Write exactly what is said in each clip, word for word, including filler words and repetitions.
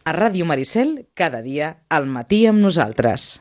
A Ràdio Maricel, cada dia, al matí amb nosaltres.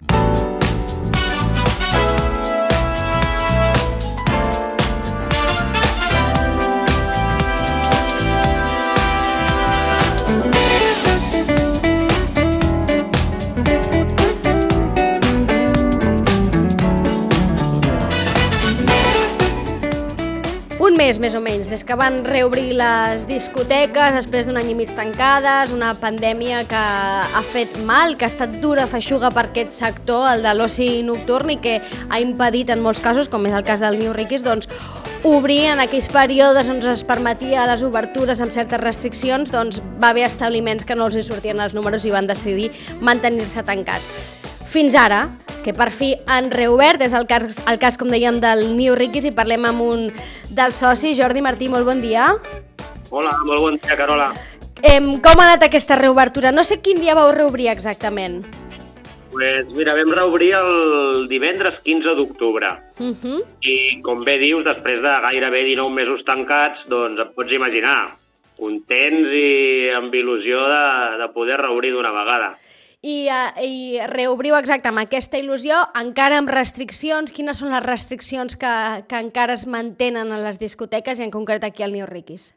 Un mes, més o menys, des que van reobrir les discoteques després d'un any i mig tancades, una pandèmia que ha fet mal, que ha estat dura feixuga per aquest sector, el de l'oci nocturn, i que ha impedit en molts casos, com és el cas del New Riquis, doncs, obrir en aquells períodes on es permetia les obertures amb certes restriccions, doncs va haver establiments que no els hi sortien els números i van decidir mantenir-se tancats. Fins ara, que per fi han reobert, és el cas, el cas com dèiem, del New Riquis, i parlem amb un dels socis. Jordi Martí, molt bon dia. Hola, molt bon dia, Carola. Em, com ha anat aquesta reobertura? No sé quin dia vau reobrir exactament. Pues mira, vam reobrir el divendres quinze d'octubre. Uh -huh. I com bé dius, després de gairebé dinou mesos tancats, doncs et pots imaginar, contents i amb il·lusió de, de poder reobrir d'una vegada. I, uh, I reobriu exacte amb aquesta il·lusió, encara amb restriccions. Quines són les restriccions que, que encara es mantenen a les discoteques i en concret aquí al New Riquis?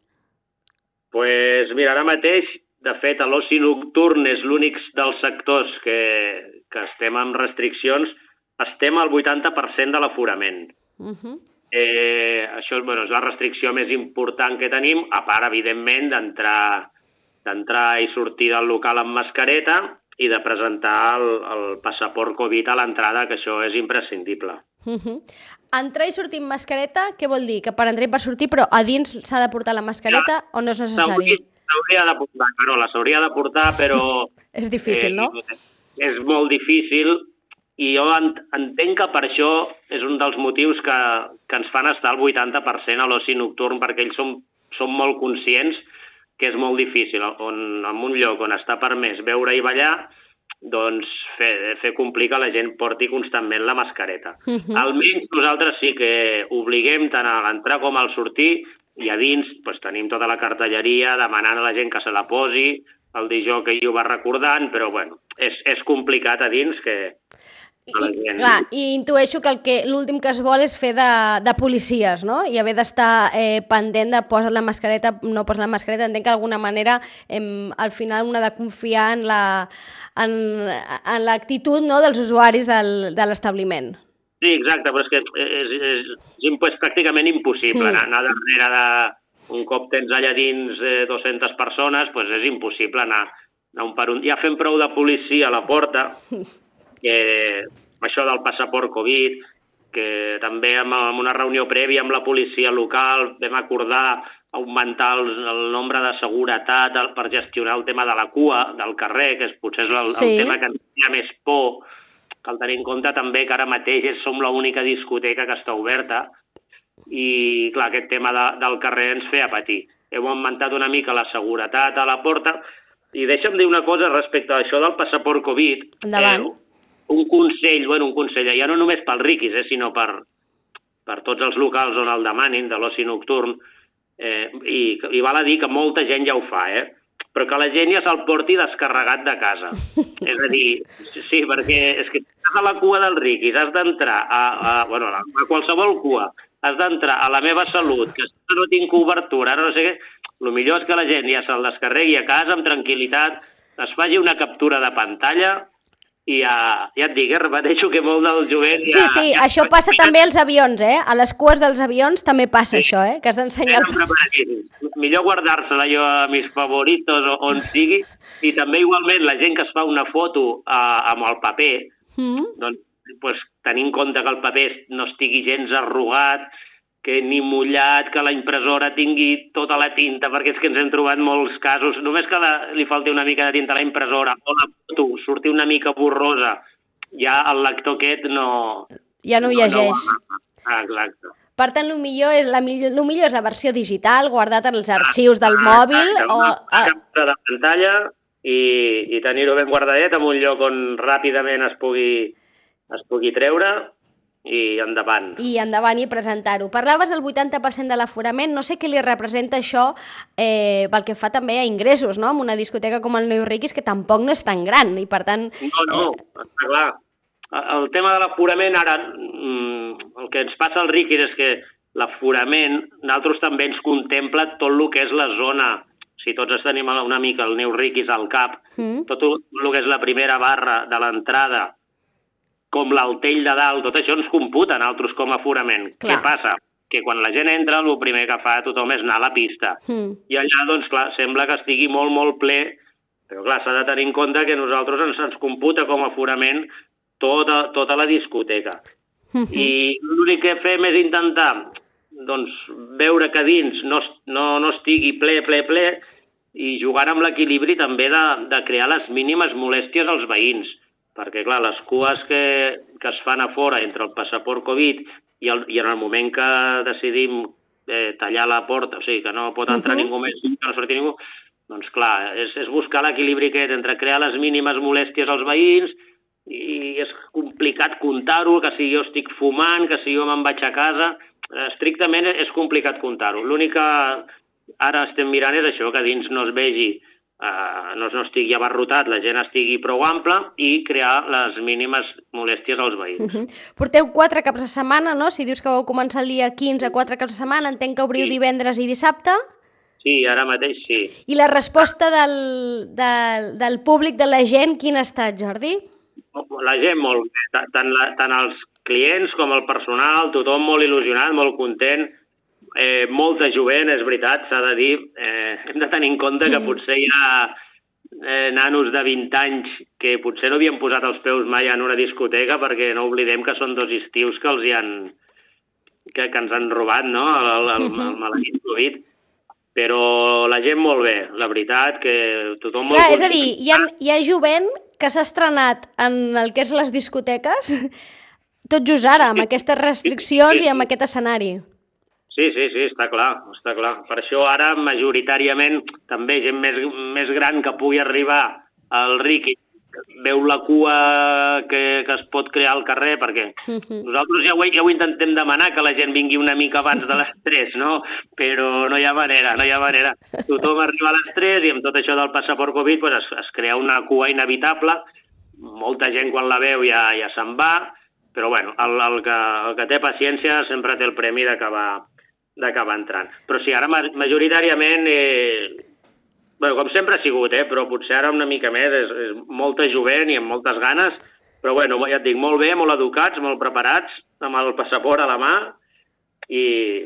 Pues mira, ara mateix, de fet, l'oci nocturn és l'únic dels sectors que, que estem amb restriccions, estem al vuitanta per cent de l'aforament. Uh-huh. eh, això bueno, és la restricció més important que tenim, a part, evidentment, d'entrar d'entrar i sortir del local amb mascareta i de presentar el, el passaport Covid a l'entrada, que això és imprescindible. Uh-huh. Entrar i sortir amb mascareta, què vol dir? Que per entrar i per sortir, però a dins s'ha de portar la mascareta ja, o no és necessari? S'hauria de portar, Carola, s'hauria de portar, però... és difícil, eh, no? És molt difícil, i jo entenc que per això és un dels motius que, que ens fan estar al vuitanta per cent a l'oci nocturn, perquè ells som, som molt conscients que és molt difícil, on, en un lloc on està permès beure i ballar, doncs fer, fer complir que la gent porti constantment la mascareta. Uh-huh. Almenys nosaltres sí que obliguem tant a l'entrar com al sortir, i a dins doncs, tenim tota la cartelleria demanant a la gent que se la posi, el disjockey ho va recordant, però bueno, és, és complicat a dins que... I, gent... clar, i intueixo que, el que l'últim que es vol és fer de, de policies, no? I haver d'estar eh, pendent de posa't la mascareta, no posa't la mascareta. Entenc que d'alguna manera eh, al final una ha de confiar en la en, en l'actitud, no, dels usuaris del, de l'establiment. Sí, exacte, però és que és, és, és, és pràcticament impossible mm. anar, anar darrere de... Un cop tens allà dins eh, dues-centes persones, doncs és impossible anar, anar un per un. Ja fem prou de policia a la porta, que això del passaport Covid, que també amb, amb una reunió prèvia amb la policia local vam acordar augmentar el, el nombre de seguretat el, per gestionar el tema de la cua del carrer, que és, potser és el, sí. el tema que ens ha més por. Cal tenir en compte també que ara mateix som l'única discoteca que està oberta i, clar, aquest tema de, del carrer ens feia patir. Hem augmentat una mica la seguretat a la porta i deixa'm dir una cosa respecte a això del passaport Covid. Endavant. Eh, un consell, bueno, un consell, ja no només pel Riquis, eh, sinó per, per tots els locals on el demanin, de l'oci nocturn, eh, i, i val a dir que molta gent ja ho fa, eh? Però que la gent ja se'l porti descarregat de casa. És a dir, sí, perquè és que estàs a la cua del Riquis, has d'entrar a, a, bueno, a qualsevol cua, has d'entrar a la meva salut, que no tinc cobertura, ara no sé què, el millor és que la gent ja se'l descarregui a casa amb tranquil·litat, es faci una captura de pantalla i ja, ja et dic, eh, repeteixo que molt del jovent... Sí, ja, sí, ja, això ja, passa ja, també als avions, eh? A les cues dels avions també passa sí, això, eh? Que has d'ensenyar el pas. Millor guardar-se-la jo a mis favoritos o on sigui, i també igualment la gent que es fa una foto uh, amb el paper, mm. doncs, pues, tenint en compte que el paper no estigui gens arrugat, que ni mullat, que la impressora tingui tota la tinta, perquè és que ens hem trobat molts casos, només que la, li falti una mica de tinta a la impressora, o la foto surti una mica borrosa, ja el lector aquest no... Ja no ho llegeix. No, no, ah, exacte. Per tant, el millor, és la, el millor és la versió digital, guardat en els arxius del ah, mòbil, exacte, o... Una captura de pantalla i, i tenir-ho ben guardadet en un lloc on ràpidament es pugui, es pugui treure, i endavant. I endavant i presentar-ho. Parlaves del vuitanta per cent de l'aforament, no sé què li representa això eh, pel que fa també a ingressos, no? En una discoteca com el Neu Riquis, que tampoc no és tan gran, i per tant... No, no, eh... està clar. El tema de l'aforament, ara, el que ens passa al Riquis és que l'aforament, nosaltres també ens contempla tot el que és la zona. Si tots tenim una mica el Neu Riquis al cap, mm. tot el que és la primera barra de l'entrada, com l'altell de dalt, tot això ens computa a nosaltres com a aforament. Clar. Què passa? Que quan la gent entra, el primer que fa tothom és anar a la pista. Mm. I allà, doncs, clar, sembla que estigui molt, molt ple, però, clar, s'ha de tenir en compte que nosaltres ens, ens computa com a aforament tota, tota la discoteca. Mm-hmm. I l'únic que fem és intentar, doncs, veure que dins no, no, no estigui ple, ple, ple, i jugant amb l'equilibri també de, de crear les mínimes molèsties als veïns. Perquè, clar, les cues que, que es fan a fora entre el passaport Covid i, el, i en el moment que decidim eh, tallar la porta, o sigui, que no pot entrar uh-huh. ningú més, que no surti ningú, doncs, clar, és, és buscar l'equilibri aquest entre crear les mínimes molèsties als veïns i és complicat comptar-ho, que si jo estic fumant, que si jo me'n vaig a casa, estrictament és complicat comptar-ho. L'únic que ara estem mirant és això, que dins no es vegi Uh, no, no estigui abarrotat, la gent estigui prou ampla i crear les mínimes molèsties als veïns. Uh-huh. Porteu quatre caps de setmana, no? Si dius que vau començar el dia quinze, quatre caps de setmana, entenc que obriu sí. divendres i dissabte? Sí, ara mateix sí. I la resposta del, del, del públic, de la gent, quina ha estat, Jordi? La gent molt bé, tant, la, tant els clients com el personal, tothom molt il·lusionat, molt content. Eh, molta jovent, és veritat, s'ha de dir. Eh, hem de tenir en compte que potser hi ha eh, nanos de vint anys que potser no havien posat els peus mai en una discoteca, perquè no oblidem que són dos estius que els hi han que, que ens han robat, no?, el, el, el, el maleït Covid. Però la gent molt bé, la veritat, que tothom molt... Clar, és a dir, hi ha, hi ha jovent que s'ha estrenat en el que és les discoteques tot just ara, amb aquestes restriccions i amb aquest escenari. Sí, sí, sí, està clar, està clar. Per això ara, majoritàriament, també gent més, més gran que pugui arribar al Riqui, veu la cua que, que es pot crear al carrer, perquè uh-huh. nosaltres ja ho, ja ho intentem demanar, que la gent vingui una mica abans de les tres, no? Però no hi ha manera, no hi ha manera. Tothom arriba a les tres i amb tot això del passaport Covid pues es, es crea una cua inevitable. Molta gent quan la veu ja, ja se'n va, però bueno, el, el, que, el que té paciència sempre té el premi d'acabar d'acabar entrant. Però sí, ara majoritàriament, eh, bueno, com sempre ha sigut, eh, però potser ara una mica més, és, és molta jovent i amb moltes ganes, però bueno, ja et dic, molt bé, molt educats, molt preparats, amb el passaport a la mà, i...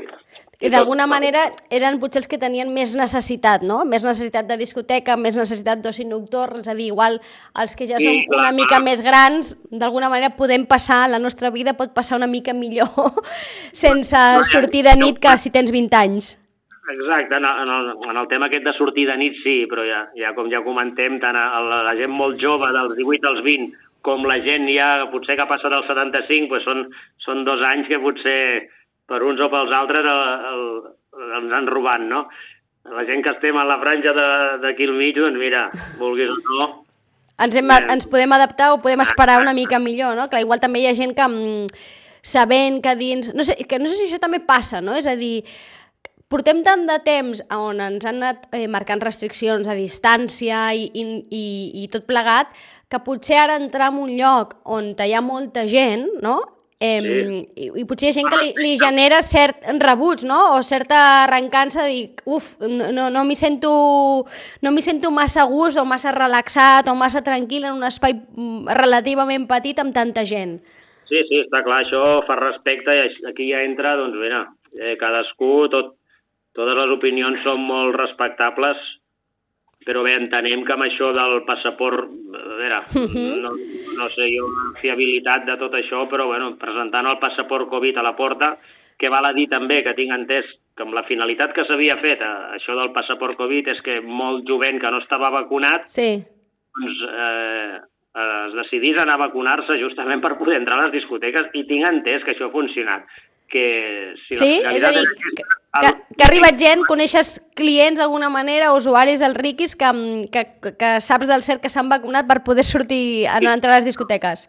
I d'alguna manera eren potser els que tenien més necessitat, no? Més necessitat de discoteca, més necessitat d'oci nocturn, és a dir, igual els que ja sí, som clar, una mica clar. més grans, d'alguna manera podem passar, la nostra vida pot passar una mica millor sense no, sortir de nit que si tens vint anys. Exacte, en el, en el tema aquest de sortir de nit sí, però ja, ja com ja comentem, tant a la, la gent molt jove, dels divuit als vint, com la gent ja potser que passa del setanta-cinc, pues són, són dos anys que potser per uns o pels altres el, el, ens han robat, no? La gent que estem a la franja d'aquí al mig, doncs mira, vulguis o no... Ens, hem, eh... ens podem adaptar o podem esperar una mica millor, no? Clar, igual també hi ha gent que sabent que dins... No sé, que no sé si això també passa, no? És a dir, portem tant de temps on ens han anat eh, marcant restriccions a distància i, i, i, i tot plegat, que potser ara entrar en un lloc on hi ha molta gent, no?, Eh, sí. i, i potser hi ha gent que li, li genera cert rebuig, no? O certa arrencança de dir, uf, no, no m'hi sento, no m'hi sento massa a gust o massa relaxat o massa tranquil en un espai relativament petit amb tanta gent. Sí, sí, està clar, això fa respecte i aquí ja entra, doncs mira, eh, cadascú, tot, totes les opinions són molt respectables, però bé, entenem que amb això del passaport, a veure, uh-huh. no, no sé jo la fiabilitat de tot això, però bueno, presentant el passaport Covid a la porta, que val a dir també que tinc entès que amb la finalitat que s'havia fet, això del passaport Covid, és que molt jovent que no estava vacunat, sí. doncs eh, es decidís anar a vacunar-se justament per poder entrar a les discoteques i tinc entès que això ha funcionat. Que, si sí? És a dir, que, que, que ha arribat gent, coneixes clients d'alguna manera, usuaris del Riquis, que, que, que saps del cert que s'han vacunat per poder sortir a entrar a les discoteques.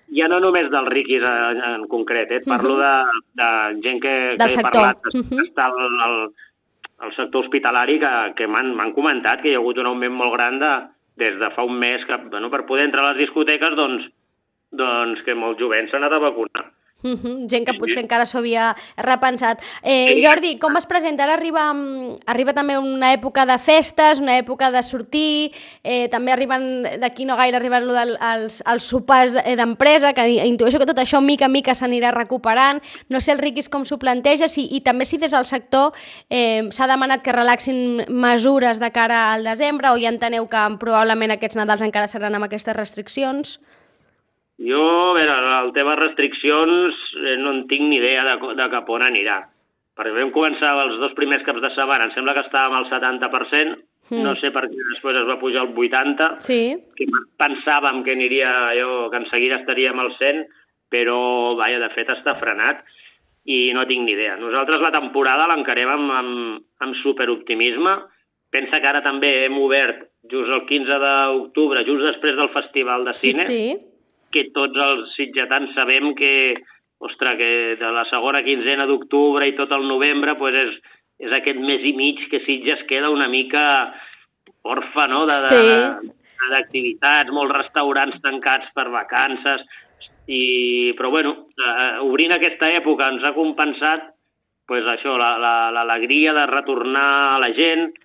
ja no només dels riquis en, en concret, eh? Parlo de, de gent que, que he parlat, que està al, al, al sector hospitalari, que, que m'han comentat que hi ha hagut un augment molt gran de, des de fa un mes, que bueno, per poder entrar a les discoteques, doncs, doncs que molts jovents s'han anat a vacunar. Uh -huh. Gent que potser encara s'ho havia repensat. Eh, Jordi, com es presenta? Ara arriba, arriba també una època de festes, una època de sortir, eh, també arriben, d'aquí no gaire, arriben del, els, els sopars d'empresa, que intueixo que tot això mica en mica s'anirà recuperant. No sé els riquis com s'ho planteja, si, i també si des del sector eh, s'ha demanat que relaxin mesures de cara al desembre, o ja enteneu que probablement aquests Nadals encara seran amb aquestes restriccions? Jo, a veure, el tema restriccions eh, no en tinc ni idea de, de cap on anirà. Perquè vam començar els dos primers caps de setmana, em sembla que estàvem al setanta per cent, mm. no sé per què després es va pujar al vuitanta per cent, sí. Que pensàvem que aniria allò, que en seguida estaríem al cent, però, vaja, de fet està frenat i no tinc ni idea. Nosaltres la temporada l'encarem amb, amb, amb superoptimisme. Pensa que ara també hem obert just el quinze d'octubre, just després del Festival de Cine, sí. Que tots els sitgetans sabem que, ostres, que de la segona quinzena d'octubre i tot el novembre pues és, és aquest mes i mig que Sitges queda una mica orfa, no?, d'activitats, sí. Molts restaurants tancats per vacances, i, però bueno, eh, obrint aquesta època ens ha compensat pues, això, l'alegria la, la, de retornar a la gent.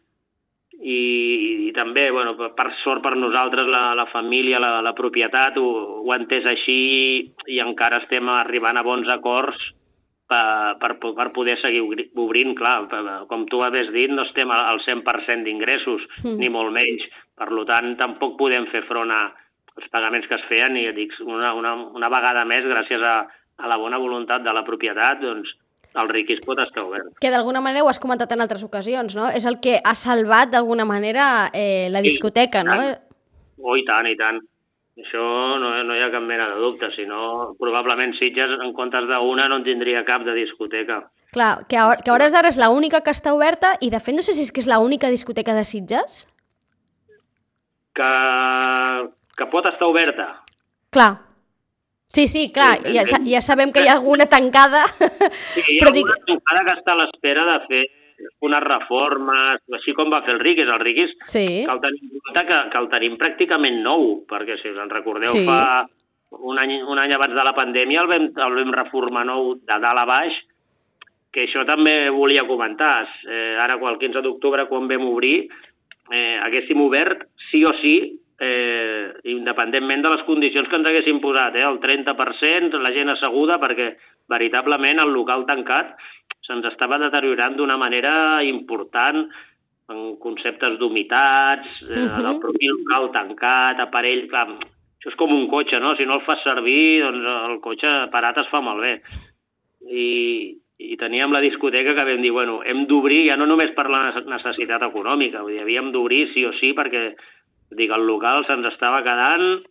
I, i també, bueno, per sort per nosaltres, la, la família, la, la propietat, ho, ho ha entès així i encara estem arribant a bons acords per, per, per poder seguir obrint. Clar, com tu havies dit, no estem al cent per cent d'ingressos, mm. ni molt menys. Per tant, tampoc podem fer front als pagaments que es feien i dic, una, una, una vegada més, gràcies a, a la bona voluntat de la propietat, doncs, el Riquis pot estar obert. Que d'alguna manera ho has comentat en altres ocasions, no? És el que ha salvat d'alguna manera eh, la discoteca, sí, no? Oh, i tant, i tant. Això no, no hi ha cap mena de dubte, si no, probablement Sitges, en comptes d'una, no en tindria cap de discoteca. Clar, que a, que a hores d'ara és l'única que està oberta i, de fet, no sé si és que és l'única discoteca de Sitges. Que, que pot estar oberta. Clar. Sí, sí, clar, ja, ja sabem que hi ha alguna tancada. Sí, hi ha però alguna dic... tancada que està a l'espera de fer unes reformes, així com va fer el Riquis. El Riquis, sí. Cal tenir en compte que, que el tenim pràcticament nou, perquè si us en recordeu, sí. fa un any, un any abans de la pandèmia el vam, el vam reformar nou de dalt a baix, que això també volia comentar. Eh, ara, el quinze d'octubre, quan vam obrir, eh, haguéssim obert sí o sí, Eh, independentment de les condicions que ens haguessin posat, eh, el trenta per cent, la gent asseguda, perquè veritablement el local tancat se'ns estava deteriorant d'una manera important en conceptes d'humitats, eh, uh-huh. el propi local tancat, aparell... Clar, això és com un cotxe, no? Si no el fas servir, doncs el cotxe parat es fa malbé. I, i teníem la discoteca que vam dir, bueno, hem d'obrir ja no només per la necessitat econòmica, vull dir, havíem d'obrir sí o sí perquè dic, el local se'ns estava quedant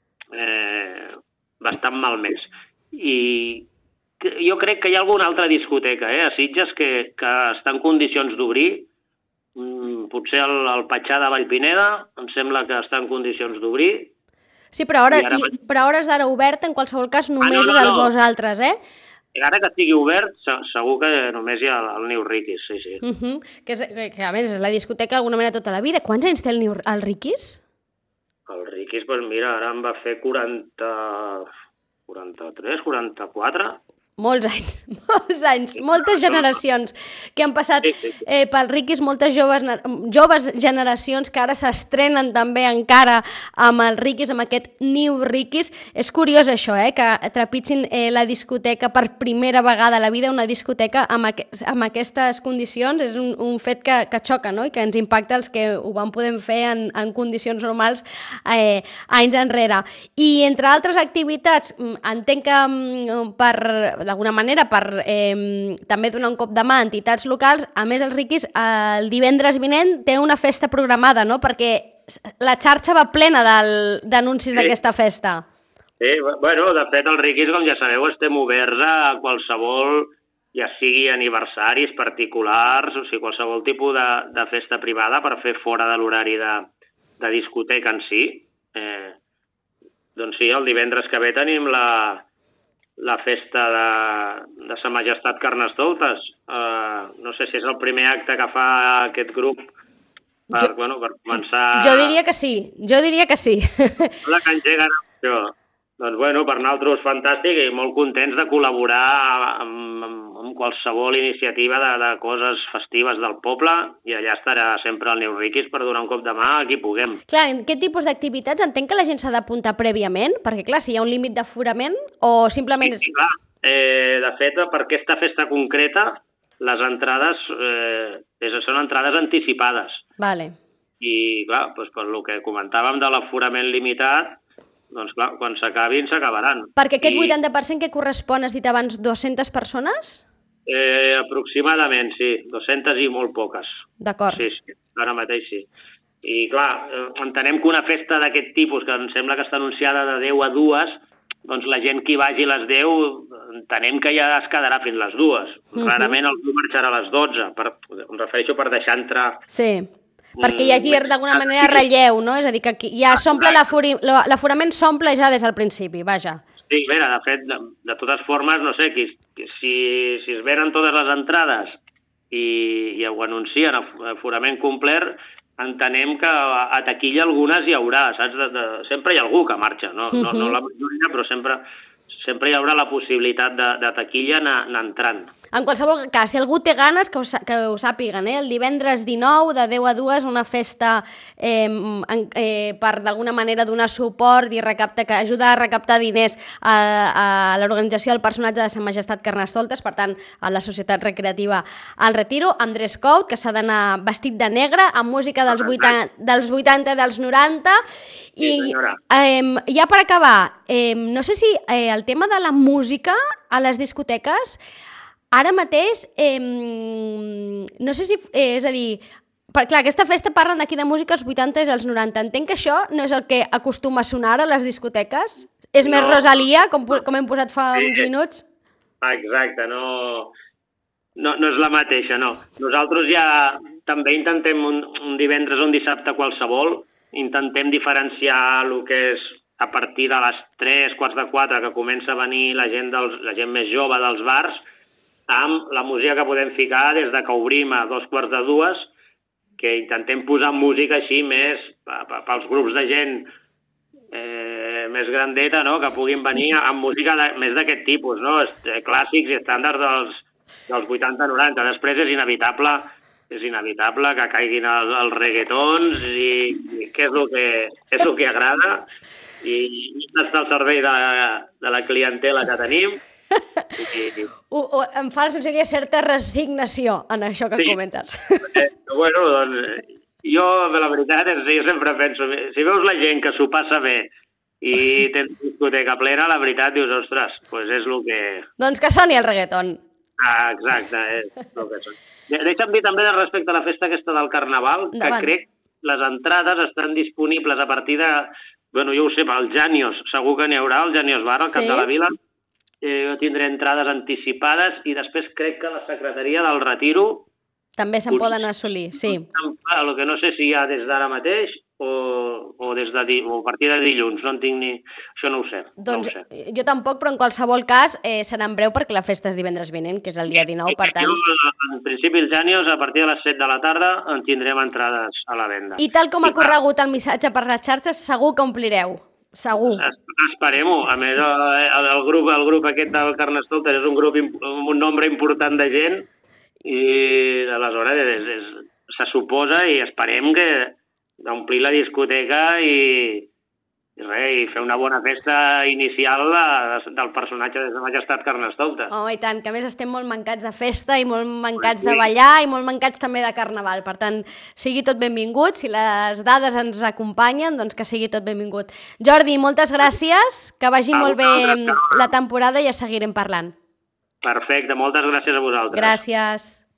eh, bastant malmès. I jo crec que hi ha alguna altra discoteca eh, a Sitges que, que està en condicions d'obrir. Mm, potser el, el Patxà de Vallpineda em sembla que està en condicions d'obrir. Sí, però, ara, ara... I, però a hores d'ara oberta, en qualsevol cas, només ah, no, no, és el no. vosaltres, eh? Ara que estigui obert, segur que només hi ha el New Riquis, sí, sí. Uh -huh. que, és, que, a més, és la discoteca d'alguna manera tota la vida. Quants anys té el, New, el Riquis? El Riquis, doncs mira, ara em va fer quaranta... quaranta-tres, quaranta-quatre... Molts anys, molts anys, moltes generacions que han passat eh, pel Riquis, moltes joves, joves generacions que ara s'estrenen també encara amb el Riquis, amb aquest New Riquis. És curiós això, eh, que trepitgin eh, la discoteca per primera vegada a la vida, una discoteca amb, aqu amb aquestes condicions. És un, un fet que, que xoca, no?, i que ens impacta els que ho vam poder fer en, en condicions normals eh, anys enrere. I entre altres activitats, entenc que per d'alguna manera, per eh, també donar un cop de mà a entitats locals, a més el Riquis el divendres vinent té una festa programada, no?, perquè la xarxa va plena d'anuncis sí. d'aquesta festa. Sí, bueno, de fet el Riquis, com ja sabeu, estem oberts a qualsevol, ja sigui aniversaris particulars, o sigui, qualsevol tipus de, de festa privada per fer fora de l'horari de, de discoteca en si. Eh, doncs sí, el divendres que ve tenim la, la festa de, de Sa Majestat Carnestoltes. Uh, no sé si és el primer acte que fa aquest grup per, jo, bueno, per començar... Jo diria que sí, jo diria que sí. La que engeguen això. Doncs bueno, per nosaltres fantàstic i molt contents de col·laborar amb, amb, amb qualsevol iniciativa de, de coses festives del poble i allà estarà sempre el Neurriquis per donar un cop de mà a qui puguem. Clar, en què tipus d'activitats? Entenc que la gent s'ha d'apuntar prèviament, perquè clar, si hi ha un límit d'aforament o simplement... Sí, sí, clar. Eh, de fet, per aquesta festa concreta, les entrades eh, són entrades anticipades. Vale. I clar, doncs per el que comentàvem de l'aforament limitat, doncs clar, quan s'acabin, s'acabaran. Perquè aquest I, vuitanta per cent que correspon, has dit abans, dues-centes persones? Eh, aproximadament, sí. dues-centes i molt poques. D'acord. Sí, sí, ara mateix sí. I clar, entenem que una festa d'aquest tipus, que em sembla que està anunciada de deu a dues, doncs la gent que hi vagi a les deu, entenem que ja es quedarà fins les dues. Uh-huh. Rarament algú marxarà a les dotze, per, em refereixo per deixar entrar... Sí. Perquè hi hagi d'alguna manera relleu, no? És a dir, que ja s'omple l'aforament s'omple ja des del principi, vaja. Sí, a veure, de fet, de, de totes formes, no sé, que, que si, si es venen totes les entrades i, i ho anuncien aforament complet, entenem que a taquilla algunes hi haurà, saps? De, de, sempre hi ha algú que marxa, no, uh-huh. no, no la majoria, però sempre... sempre hi haurà la possibilitat de, de taquilla anar, anar entrant. En qualsevol cas, si algú té ganes, que ho, que ho sàpiguen, eh? El divendres dinou, de deu a dues, una festa eh, eh, per d'alguna manera donar suport i recaptar, que ajuda a recaptar diners a, a l'organització del personatge de Sa Majestat Carnestoltes, per tant, a la Societat Recreativa al Retiro, amb dress code, que s'ha d'anar vestit de negre, amb música dels vuitanta, dels vuitanta i dels noranta. I sí, eh, ja per acabar, eh, no sé si eh, el tema de la música a les discoteques, ara mateix, eh, no sé si, eh, és a dir, per, clar, aquesta festa parlen d'aquí de música als vuitanta i als noranta. Entenc que això no és el que acostuma a sonar a les discoteques? És no. més Rosalia, com, com hem posat fa sí. uns minuts? Exacte, no, no, no és la mateixa, no. Nosaltres ja també intentem un, un divendres o un dissabte qualsevol, intentem diferenciar el que és a partir de les tres, quarts de quatre, que comença a venir la gent, dels, la gent més jove dels bars, amb la música que podem ficar des de que obrim a dos quarts de dues, que intentem posar música així més pels grups de gent eh, més grandeta, no?, que puguin venir amb música de, més d'aquest tipus, no?, clàssics i estàndards dels, dels vuitanta noranta. Després és inevitable és inevitable que caiguin els, els reggaetons i, i que és el que, és el que agrada i, i està al servei de, de la clientela que tenim. I, i... Uh, uh, em fa la sensació que hi ha certa resignació en això que sí. comentes. Eh, bueno, doncs, jo, la veritat, és, jo sempre penso, si veus la gent que s'ho passa bé i tens discoteca plena, la veritat, dius, ostres, doncs és el que... Doncs que soni el reggaeton. Ah, exacte, és el que són. Deixa'm dir també respecte a la festa aquesta del Carnaval, Endavant. que crec que les entrades estan disponibles a partir de... Bueno, jo ho sé, pel Janios, segur que n'hi haurà, el Janios Bar, al sí? Cap de la Vila. Eh, jo tindré entrades anticipades i després crec que la Secretaria del Retiro... També se'n poden assolir, sí. El que no sé si hi ha des d'ara mateix o, o, des de, o a partir de dilluns, no en tinc ni... Això no ho sé. Doncs no ho sé. Jo tampoc, però en qualsevol cas eh, serà en breu perquè la festa és divendres vinent, que és el dia dinou, per tant... En principi, els Janios, a partir de les set de la tarda, en tindrem entrades a la venda. I tal com ha corregut el missatge per les xarxes, segur que omplireu. Segur. Esperem-ho. A més, el, el, grup, el grup aquest del Carnestoltes és un grup amb un nombre important de gent i aleshores és, és, se suposa i esperem que d'omplir la discoteca i, i, res, i fer una bona festa inicial de, del personatge de Sa Majestat Carnestoltes. Oh, i tant, que a més estem molt mancats de festa i molt mancats de ballar i molt mancats també de carnaval. Per tant, sigui tot benvingut. Si les dades ens acompanyen, doncs que sigui tot benvingut. Jordi, moltes gràcies, que vagi molt bé la temporada i ja seguirem parlant. Perfecte, moltes gràcies a vosaltres. Gràcies.